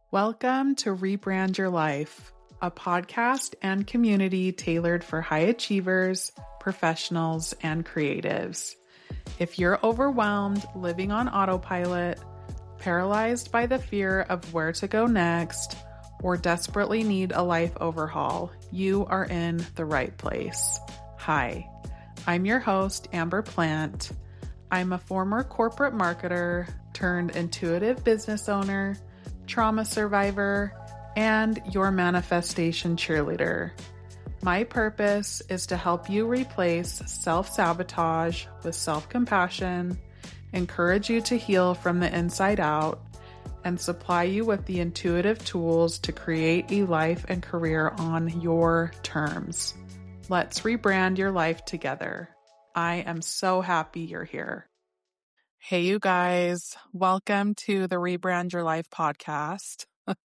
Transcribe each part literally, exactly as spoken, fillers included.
Welcome to Rebrand Your Life, a podcast and community tailored for high achievers, professionals, and creatives. If you're overwhelmed, living on autopilot, paralyzed by the fear of where to go next, or desperately need a life overhaul, you are in the right place. Hi, I'm your host, Amber Plant. I'm a former corporate marketer turned intuitive business owner, trauma survivor, and your manifestation cheerleader. My purpose is to help you replace self-sabotage with self-compassion, encourage you to heal from the inside out, and supply you with the intuitive tools to create a life and career on your terms. Let's rebrand your life together. I am so happy you're here. Hey, you guys. Welcome to the Rebrand Your Life podcast.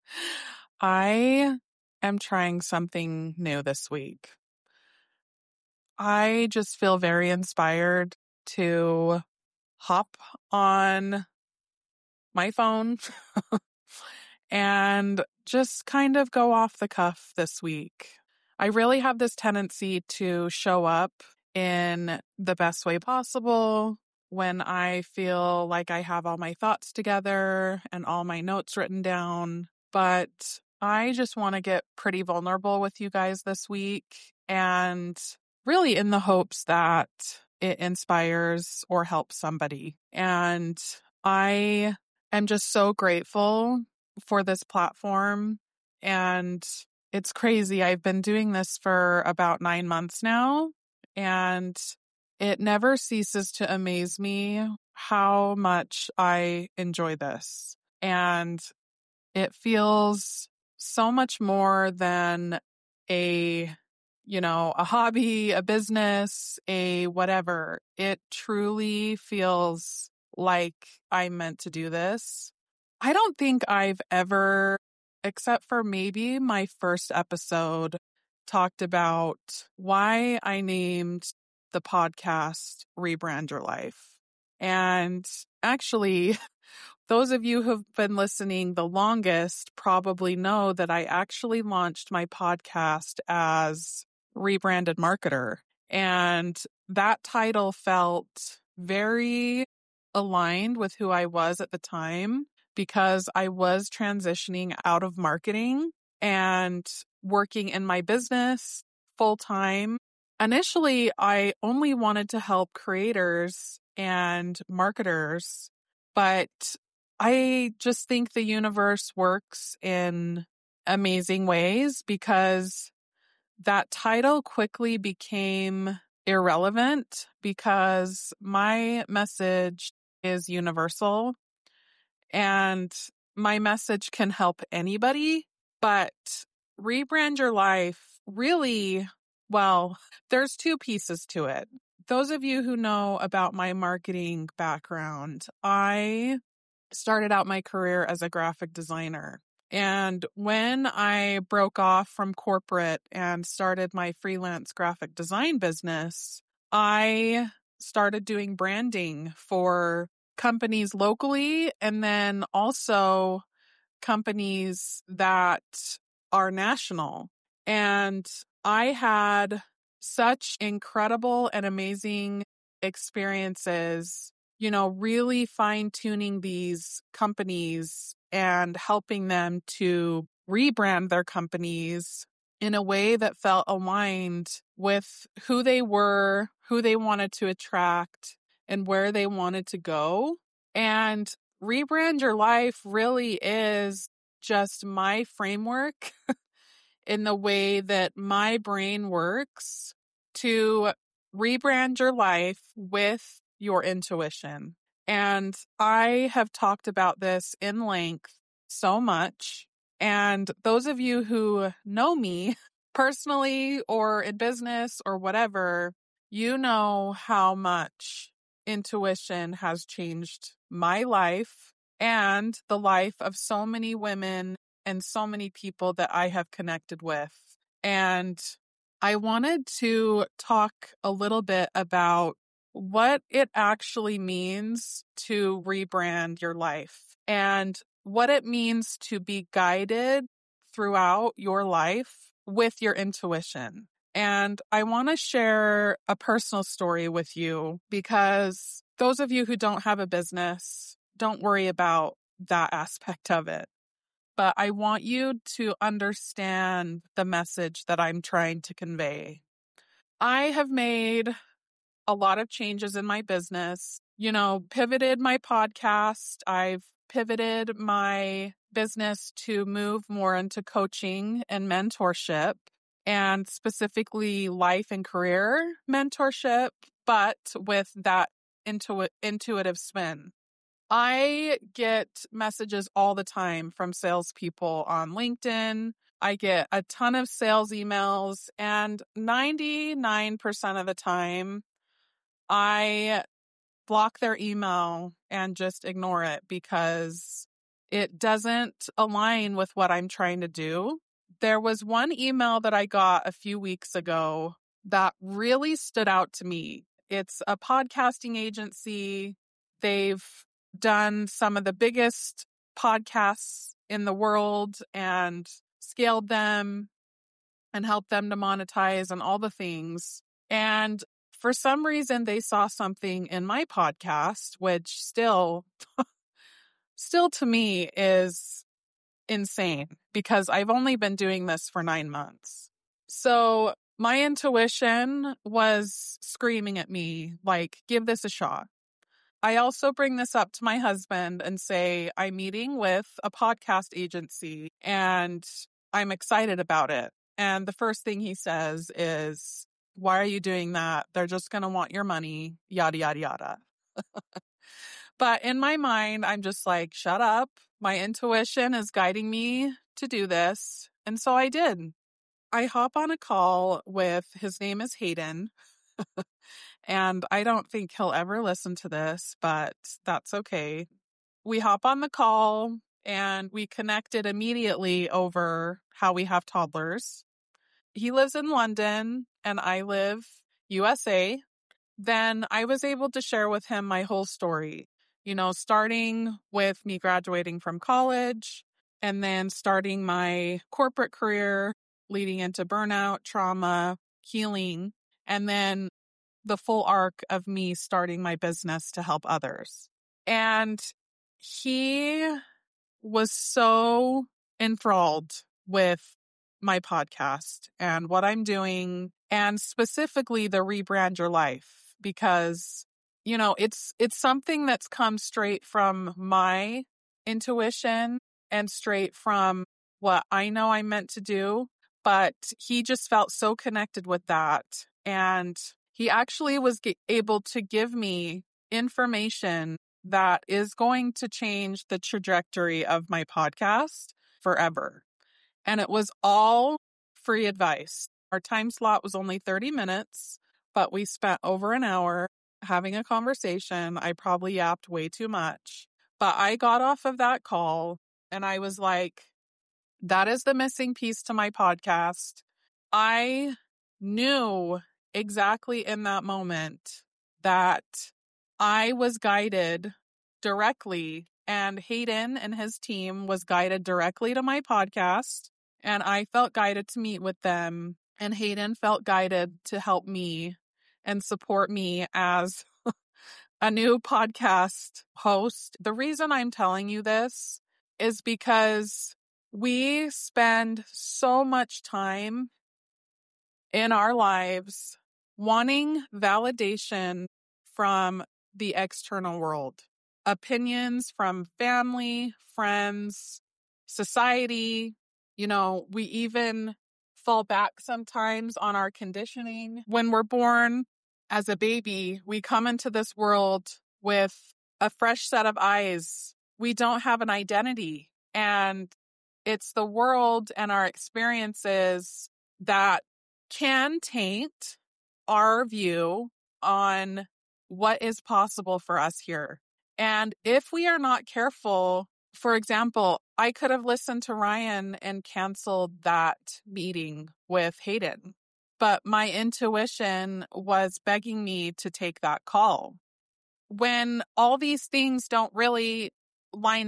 I am trying something new this week. I just feel very inspired to hop on my phone and just kind of go off the cuff this week. I really have this tendency to show up in the best way possible when I feel like I have all my thoughts together and all my notes written down. But I just want to get pretty vulnerable with you guys this week, and really in the hopes that it inspires or helps somebody. And I am just so grateful for this platform. And it's crazy. I've been doing this for about nine months now, and it never ceases to amaze me how much I enjoy this. And it feels so much more than a, you know, a hobby, a business, a whatever. It truly feels like I'm meant to do this. I don't think I've ever, except for maybe my first episode, talked about why I named the podcast Rebrand Your Life. And actually, those of you who've been listening the longest probably know that I actually launched my podcast as Rebranded Marketer. And that title felt very aligned with who I was at the time, because I was transitioning out of marketing and working in my business full time. Initially, I only wanted to help creators and marketers, but I just think the universe works in amazing ways, because that title quickly became irrelevant because my message is universal and my message can help anybody. But Rebrand Your Life really, well, there's two pieces to it. Those of you who know about my marketing background, I started out my career as a graphic designer. And when I broke off from corporate and started my freelance graphic design business, I started doing branding for companies locally and then also companies that are national. And I had such incredible and amazing experiences, you know, really fine-tuning these companies and helping them to rebrand their companies in a way that felt aligned with who they were, who they wanted to attract, and where they wanted to go. And Rebrand Your Life really is just my framework in the way that my brain works to rebrand your life with your intuition. And I have talked about this in length so much. And those of you who know me personally or in business or whatever, you know how much intuition has changed my life and the life of so many women and so many people that I have connected with. And I wanted to talk a little bit about what it actually means to rebrand your life. And what it means to be guided throughout your life with your intuition. And I want to share a personal story with you because those of you who don't have a business, don't worry about that aspect of it. But I want you to understand the message that I'm trying to convey. I have made a lot of changes in my business, you know, pivoted my podcast. I've pivoted my business to move more into coaching and mentorship, and specifically life and career mentorship, but with that intu- intuitive spin. I get messages all the time from salespeople on LinkedIn. I get a ton of sales emails, and ninety-nine percent of the time, I block their email and just ignore it because it doesn't align with what I'm trying to do. There was one email that I got a few weeks ago that really stood out to me. It's a podcasting agency. They've done some of the biggest podcasts in the world and scaled them and helped them to monetize and all the things. And for some reason, they saw something in my podcast, which still, still to me is insane because I've only been doing this for nine months. So my intuition was screaming at me, like, give this a shot. I also bring this up to my husband and say, I'm meeting with a podcast agency and I'm excited about it. And the first thing he says is, why are you doing that? They're just going to want your money, yada, yada, yada. But in my mind, I'm just like, shut up. My intuition is guiding me to do this. And so I did. I hop on a call with, his name is Hayden. And I don't think he'll ever listen to this, but that's okay. We hop on the call and we connected immediately over how we have toddlers. He lives in London and I live U S A. Then I was able to share with him my whole story, you know, starting with me graduating from college and then starting my corporate career, leading into burnout, trauma, healing, and then the full arc of me starting my business to help others. And he was so enthralled with my podcast and what I'm doing, and specifically the Rebrand Your Life, because, you know, it's it's something that's come straight from my intuition and straight from what I know I'm meant to do. But he just felt so connected with that. And he actually was able to give me information that is going to change the trajectory of my podcast forever. And it was all free advice. Our time slot was only thirty minutes, but we spent over an hour having a conversation. I probably yapped way too much, but I got off of that call and I was like, that is the missing piece to my podcast. I knew exactly in that moment that I was guided directly, and Hayden and his team was guided directly to my podcast, and I felt guided to meet with them, and Hayden felt guided to help me and support me as a new podcast host. The reason I'm telling you this is because we spend so much time in our lives wanting validation from the external world, opinions from family, friends, society. You know, we even fall back sometimes on our conditioning. When we're born as a baby, we come into this world with a fresh set of eyes. We don't have an identity, and it's the world and our experiences that can taint our view on what is possible for us here. And if we are not careful, for example, I could have listened to Ryan and canceled that meeting with Hayden, but my intuition was begging me to take that call. When all these things don't really line up,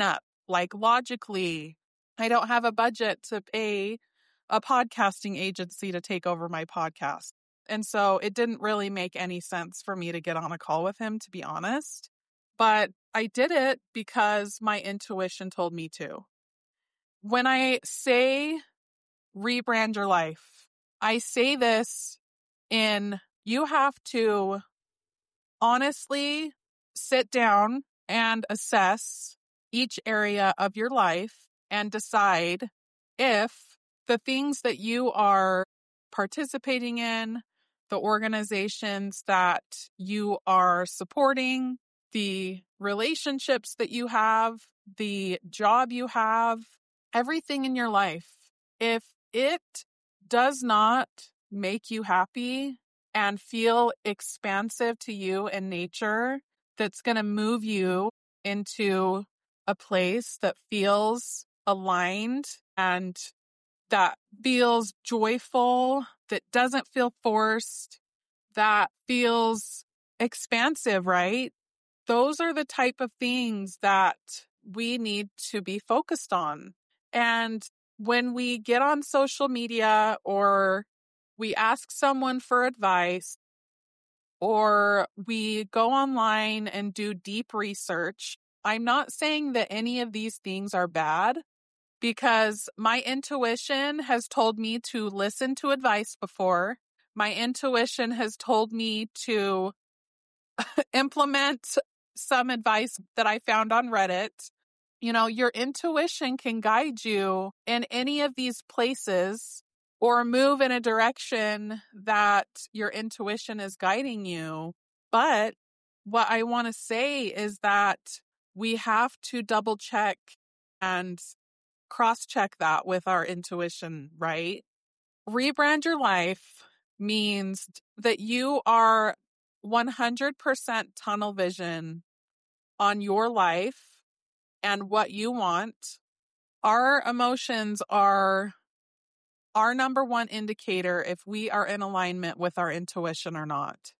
Like logically, I don't have a budget to pay a podcasting agency to take over my podcast. And so it didn't really make any sense for me to get on a call with him, to be honest. But I did it because my intuition told me to. When I say rebrand your life, I say this in you have to honestly sit down and assess each area of your life and decide if the things that you are participating in, the organizations that you are supporting, the relationships that you have, the job you have, everything in your life, if it does not make you happy and feel expansive to you in nature, that's going to move you into a place that feels aligned and that feels joyful, that doesn't feel forced, that feels expansive, right? Those are the type of things that we need to be focused on. And when we get on social media or we ask someone for advice or we go online and do deep research, I'm not saying that any of these things are bad, because my intuition has told me to listen to advice before. My intuition has told me to implement some advice that I found on Reddit. You know, your intuition can guide you in any of these places or move in a direction that your intuition is guiding you. But what I want to say is that we have to double check and cross-check that with our intuition, right? Rebrand your life means that you are one hundred percent tunnel vision on your life and what you want. Our emotions are our number one indicator if we are in alignment with our intuition or not.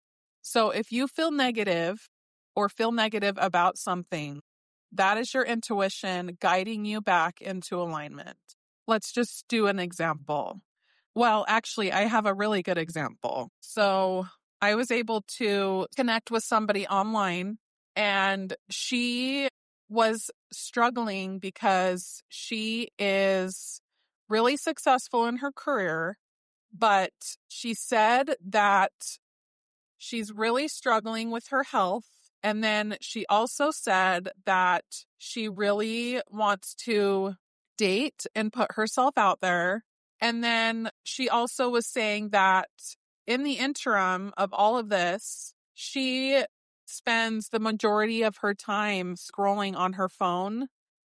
So if you feel negative or feel negative about something, that is your intuition guiding you back into alignment. Let's just do an example. Well, actually, I have a really good example. So I was able to connect with somebody online, and she was struggling because she is really successful in her career, but she said that she's really struggling with her health. And then she also said that she really wants to date and put herself out there. And then she also was saying that in the interim of all of this, she spends the majority of her time scrolling on her phone.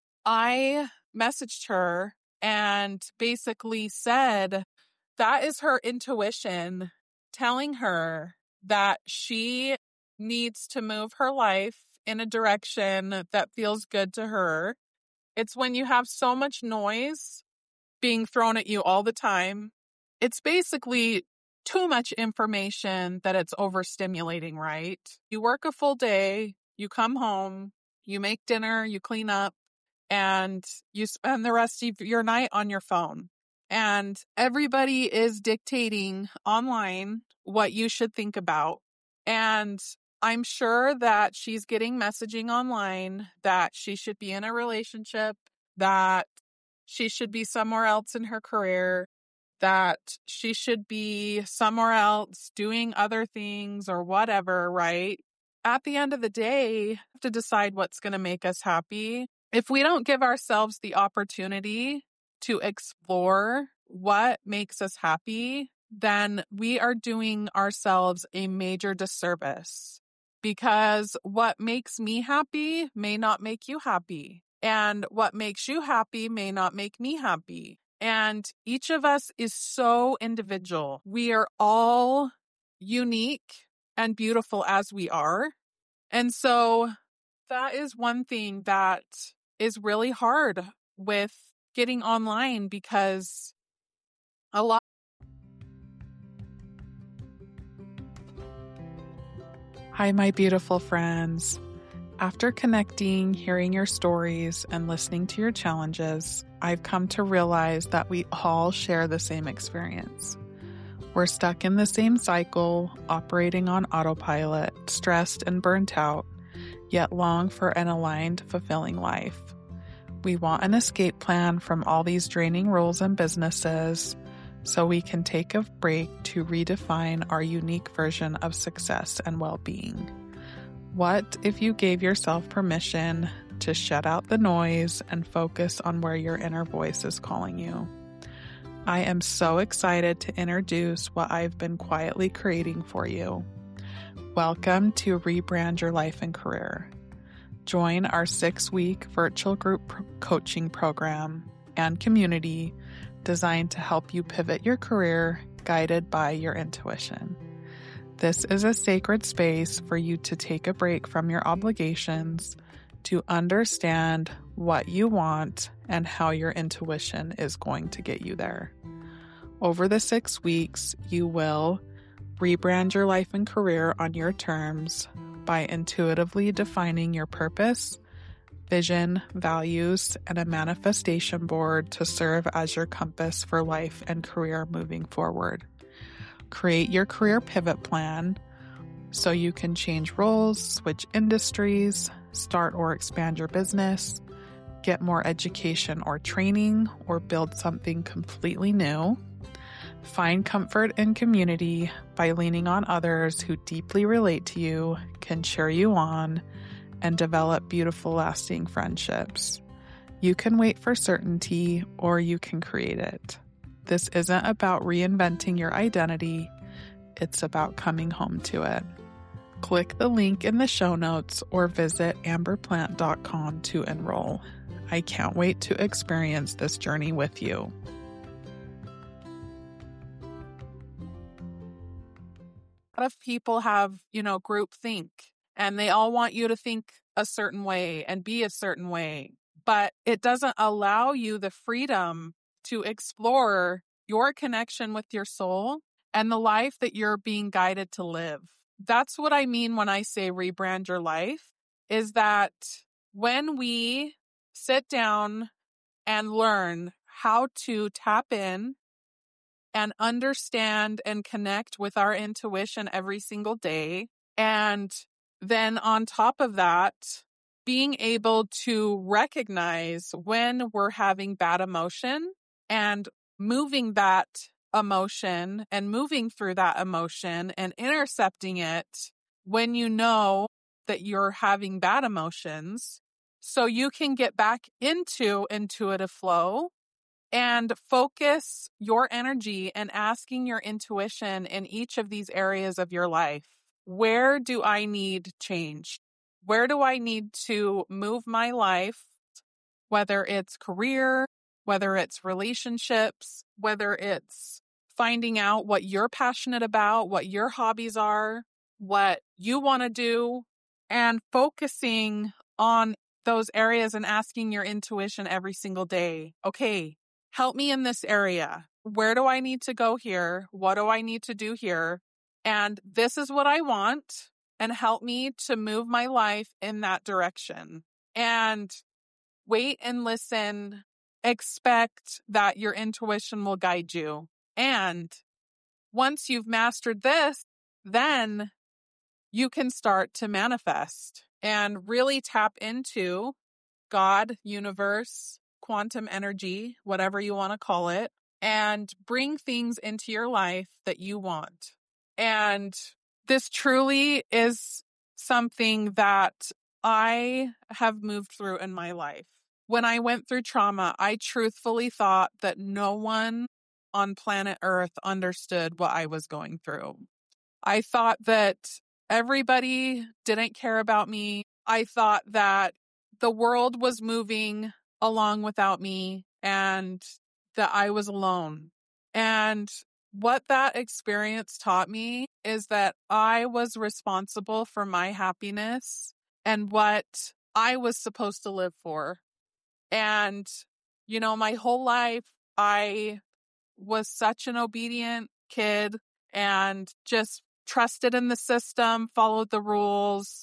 I messaged her and basically said that is her intuition telling her that she needs to move her life in a direction that feels good to her. It's when you have so much noise being thrown at you all the time. It's basically too much information that it's overstimulating, right? You work a full day, you come home, you make dinner, you clean up, and you spend the rest of your night on your phone. And everybody is dictating online what you should think about. And I'm sure that she's getting messaging online that she should be in a relationship, that she should be somewhere else in her career, that she should be somewhere else doing other things or whatever, right? At the end of the day, we have to decide what's going to make us happy. If we don't give ourselves the opportunity to explore what makes us happy, then we are doing ourselves a major disservice, because what makes me happy may not make you happy, and what makes you happy may not make me happy. And each of us is so individual. We are all unique and beautiful as we are. And so that is one thing that is really hard with getting online, because a lot. Hi, my beautiful friends. After connecting, hearing your stories, and listening to your challenges, I've come to realize that we all share the same experience. We're stuck in the same cycle, operating on autopilot, stressed and burnt out, yet long for an aligned, fulfilling life. We want an escape plan from all these draining roles and businesses so we can take a break to redefine our unique version of success and well-being. What if you gave yourself permission to shut out the noise and focus on where your inner voice is calling you? I am so excited to introduce what I've been quietly creating for you. Welcome to Rebrand Your Life and Career. Join our six-week virtual group coaching program and community designed to help you pivot your career, guided by your intuition. This is a sacred space for you to take a break from your obligations, to understand what you want and how your intuition is going to get you there. Over the six weeks, you will rebrand your life and career on your terms by intuitively defining your purpose, vision, values, and a manifestation board to serve as your compass for life and career moving forward. Create your career pivot plan so you can change roles, switch industries, start or expand your business, get more education or training, or build something completely new. Find comfort and community by leaning on others who deeply relate to you, can cheer you on, and develop beautiful, lasting friendships. You can wait for certainty, or you can create it. This isn't about reinventing your identity. It's about coming home to it. Click the link in the show notes or visit amber plant dot com to enroll. I can't wait to experience this journey with you. A lot of people have, you know, group think, and they all want you to think a certain way and be a certain way, but it doesn't allow you the freedom to explore your connection with your soul and the life that you're being guided to live. That's what I mean when I say rebrand your life, is that when we sit down and learn how to tap in and understand and connect with our intuition every single day, and then on top of that, being able to recognize when we're having bad emotion and moving that emotion and moving through that emotion and intercepting it when you know that you're having bad emotions, so you can get back into intuitive flow and focus your energy and asking your intuition in each of these areas of your life. Where do I need change? Where do I need to move my life? Whether it's career, whether it's relationships, whether it's finding out what you're passionate about, what your hobbies are, what you want to do, and focusing on those areas and asking your intuition every single day. Okay, help me in this area. Where do I need to go here? What do I need to do here? And this is what I want, and help me to move my life in that direction. And wait and listen. Expect that your intuition will guide you. And once you've mastered this, then you can start to manifest and really tap into God, universe, quantum energy, whatever you want to call it, and bring things into your life that you want. And this truly is something that I have moved through in my life. When I went through trauma, I truthfully thought that no one on planet Earth understood what I was going through. I thought that everybody didn't care about me. I thought that the world was moving along without me and that I was alone. And what that experience taught me is that I was responsible for my happiness and what I was supposed to live for. And, you know, my whole life, I was such an obedient kid and just trusted in the system, followed the rules,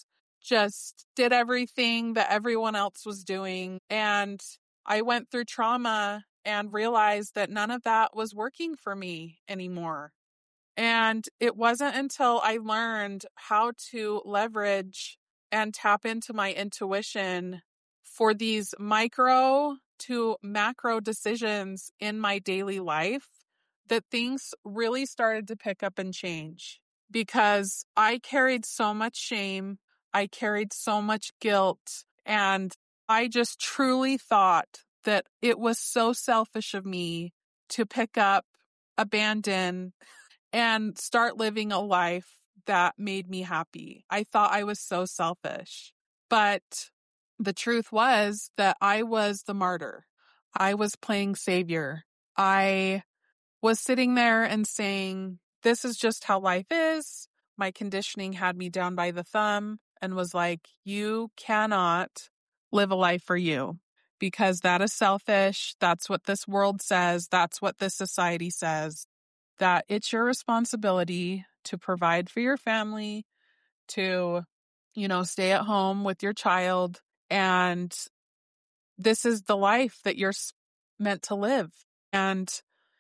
just did everything that everyone else was doing. And I went through trauma and realized that none of that was working for me anymore. And it wasn't until I learned how to leverage and tap into my intuition for these micro to macro decisions in my daily life that things really started to pick up and change. Because I carried so much shame, I carried so much guilt, and I just truly thought that it was so selfish of me to pick up, abandon, and start living a life that made me happy. I thought I was so selfish. But the truth was that I was the martyr. I was playing savior. I was sitting there and saying, this is just how life is. My conditioning had me down by the thumb and was like, you cannot live a life for you because that is selfish. That's what this world says. That's what this society says. That it's your responsibility to provide for your family, to, you know, stay at home with your child. And this is the life that you're meant to live. And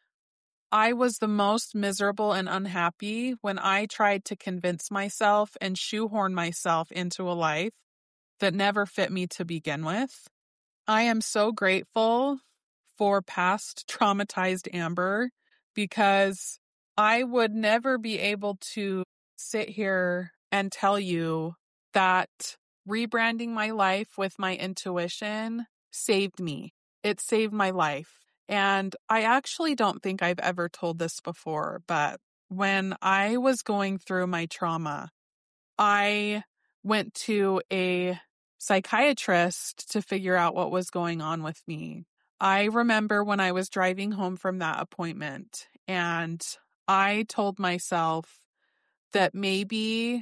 I was the most miserable and unhappy when I tried to convince myself and shoehorn myself into a life that never fit me to begin with. I am so grateful for past traumatized Amber because I would never be able to sit here and tell you that rebranding my life with my intuition saved me. It saved my life. And I actually don't think I've ever told this before, but when I was going through my trauma, I went to a psychiatrist to figure out what was going on with me. I remember when I was driving home from that appointment and I told myself that maybe,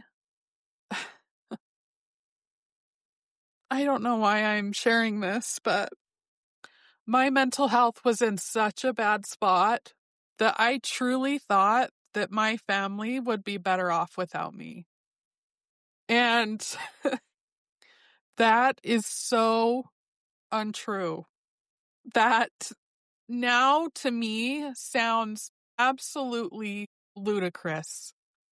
I don't know why I'm sharing this, but my mental health was in such a bad spot that I truly thought that my family would be better off without me. And that is so untrue. That now to me sounds absolutely ludicrous.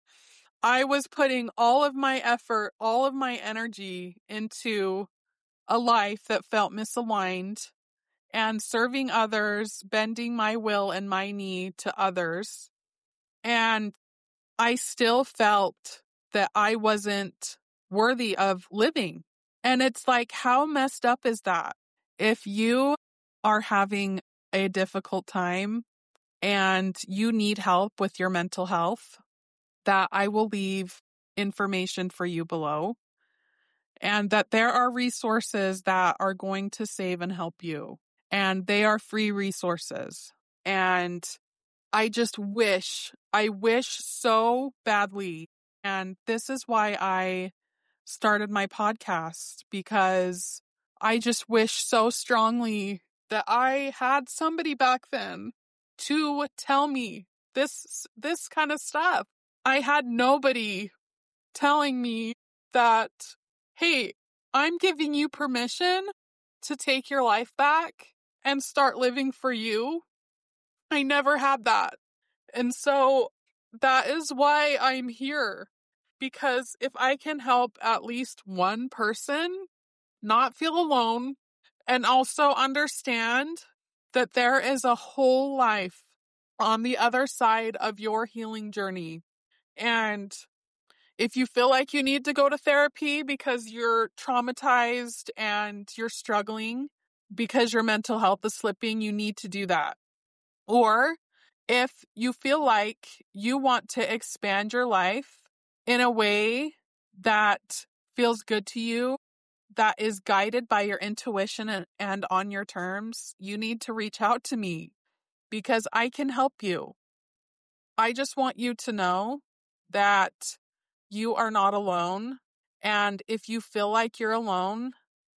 I was putting all of my effort, all of my energy into a life that felt misaligned and serving others, bending my will and my knee to others. And I still felt that I wasn't worthy of living. And it's like, how messed up is that? If you are having a difficult time and you need help with your mental health, that I will leave information for you below. And that there are resources that are going to save and help you. And they are free resources. And I just wish, I wish so badly. And this is why I started my podcast, because I just wish so strongly that I had somebody back then to tell me this, this kind of stuff. I had nobody telling me that, hey, I'm giving you permission to take your life back and start living for you. I never had that. And so that is why I'm here. Because if I can help at least one person not feel alone and also understand that there is a whole life on the other side of your healing journey. And if you feel like you need to go to therapy because you're traumatized and you're struggling because your mental health is slipping, you need to do that. Or if you feel like you want to expand your life in a way that feels good to you, that is guided by your intuition and, and on your terms, you need to reach out to me because I can help you. I just want you to know that you are not alone. And if you feel like you're alone,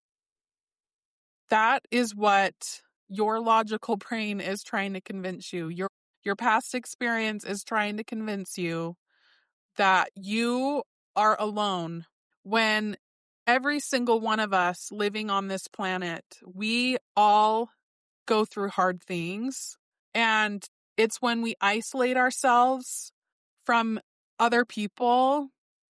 that is what your logical brain is trying to convince you. Your, your past experience is trying to convince you that you are alone when every single one of us living on this planet, we all go through hard things. And it's when we isolate ourselves from other people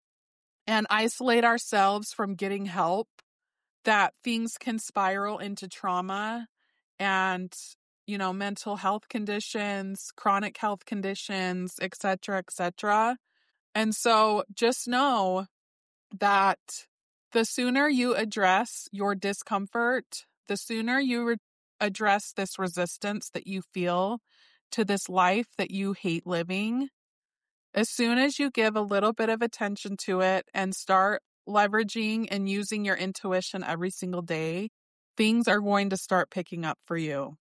and isolate ourselves from getting help that things can spiral into trauma and, you know, mental health conditions, chronic health conditions, et cetera, et cetera. And so just know that the sooner you address your discomfort, the sooner you re- address this resistance that you feel to this life that you hate living, as soon as you give a little bit of attention to it and start leveraging and using your intuition every single day, things are going to start picking up for you.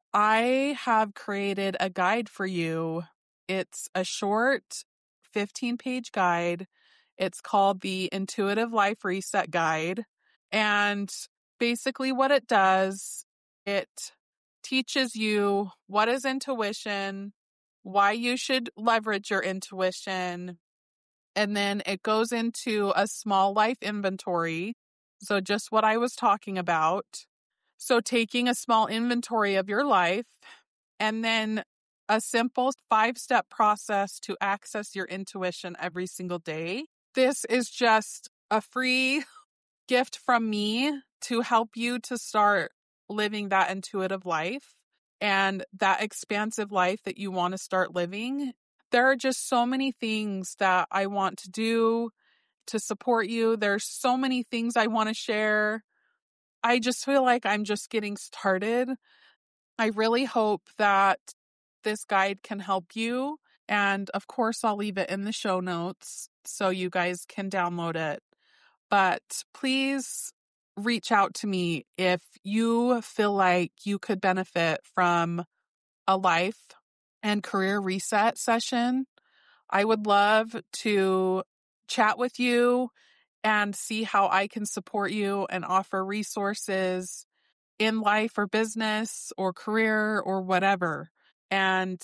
I have created a guide for you. It's a short fifteen-page guide. It's called the Intuitive Life Reset Guide. And basically what it does, it teaches you what is intuition, why you should leverage your intuition, and then it goes into a small life inventory. So just what I was talking about. So taking a small inventory of your life, and then a simple five-step process to access your intuition every single day. This is just a free gift from me to help you to start living that intuitive life and that expansive life that you want to start living. There are just so many things that I want to do to support you. There's so many things I want to share. I just feel like I'm just getting started. I really hope that this guide can help you. And of course, I'll leave it in the show notes so you guys can download it. But please reach out to me if you feel like you could benefit from a life and career reset session. I would love to chat with you and see how I can support you and offer resources in life or business or career or whatever. And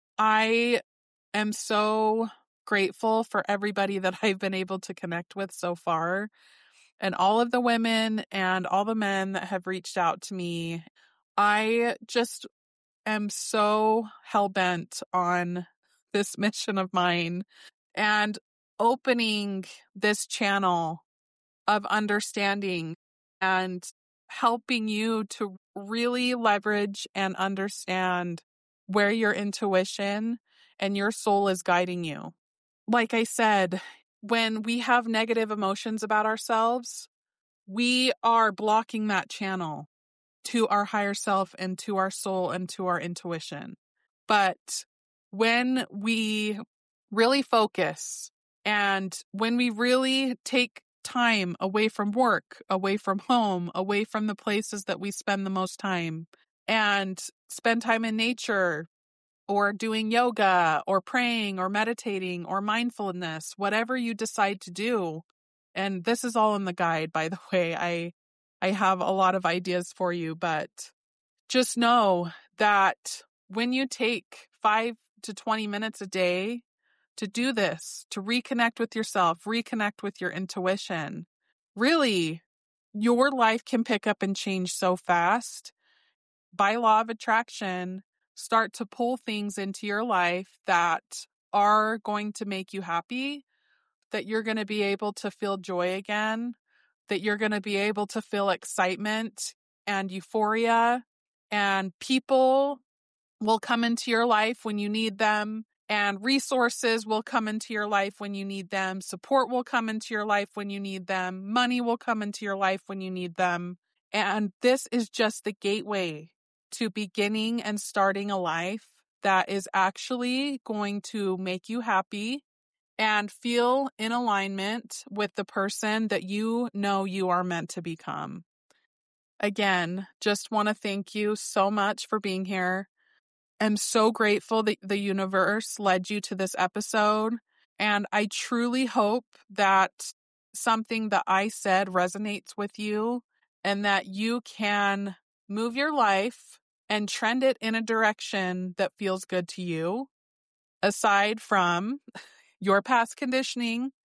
I am so grateful for everybody that I've been able to connect with so far, and all of the women and all the men that have reached out to me. I just am so hell-bent on this mission of mine and opening this channel of understanding and helping you to really leverage and understand where your intuition and your soul is guiding you. Like I said, when we have negative emotions about ourselves, we are blocking that channel to our higher self and to our soul and to our intuition. But when we really focus and when we really take time away from work, away from home, away from the places that we spend the most time, and spend time in nature or doing yoga or praying or meditating or mindfulness, whatever you decide to do. And this is all in the guide, by the way. I I have a lot of ideas for you, but just know that when you take five to twenty minutes a day to do this, to reconnect with yourself, reconnect with your intuition, really, your life can pick up and change so fast. By law of attraction, start to pull things into your life that are going to make you happy, that you're going to be able to feel joy again, that you're going to be able to feel excitement and euphoria, and people will come into your life when you need them, and resources will come into your life when you need them, support will come into your life when you need them, money will come into your life when you need them. And this is just the gateway to beginning and starting a life that is actually going to make you happy and feel in alignment with the person that you know you are meant to become. Again, just want to thank you so much for being here. I'm so grateful that the universe led you to this episode. And I truly hope that something that I said resonates with you and that you can move your life and trend it in a direction that feels good to you, aside from your past conditioning,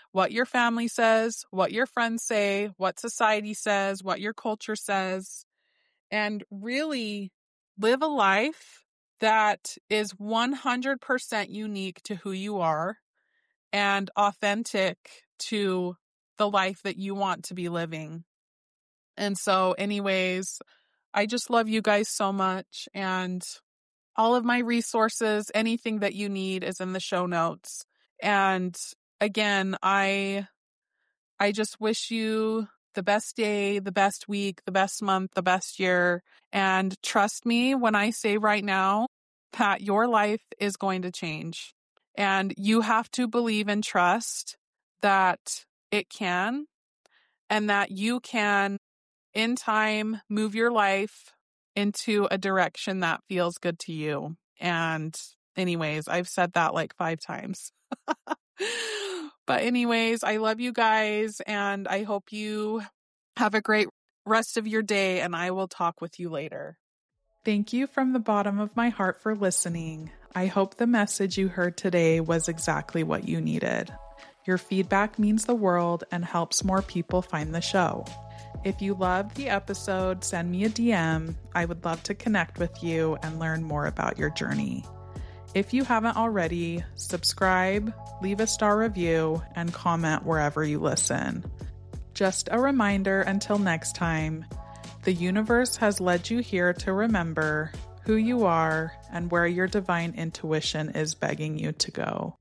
what your family says, what your friends say, what society says, what your culture says, and really live a life that is one hundred percent unique to who you are and authentic to the life that you want to be living. And so anyways, I just love you guys so much, and all of my resources, anything that you need is in the show notes. And again, I I just wish you the best day, the best week, the best month, the best year. And trust me when I say right now that your life is going to change. And you have to believe and trust that it can, and that you can, in time, move your life into a direction that feels good to you. And anyways, I've said that like five times. But anyways, I love you guys, and I hope you have a great rest of your day, and I will talk with you later. Thank you from the bottom of my heart for listening. I hope the message you heard today was exactly what you needed. Your feedback means the world and helps more people find the show. If you loved the episode, send me a D M. I would love to connect with you and learn more about your journey. If you haven't already, subscribe, leave a star review, and comment wherever you listen. Just a reminder until next time, the universe has led you here to remember who you are and where your divine intuition is begging you to go.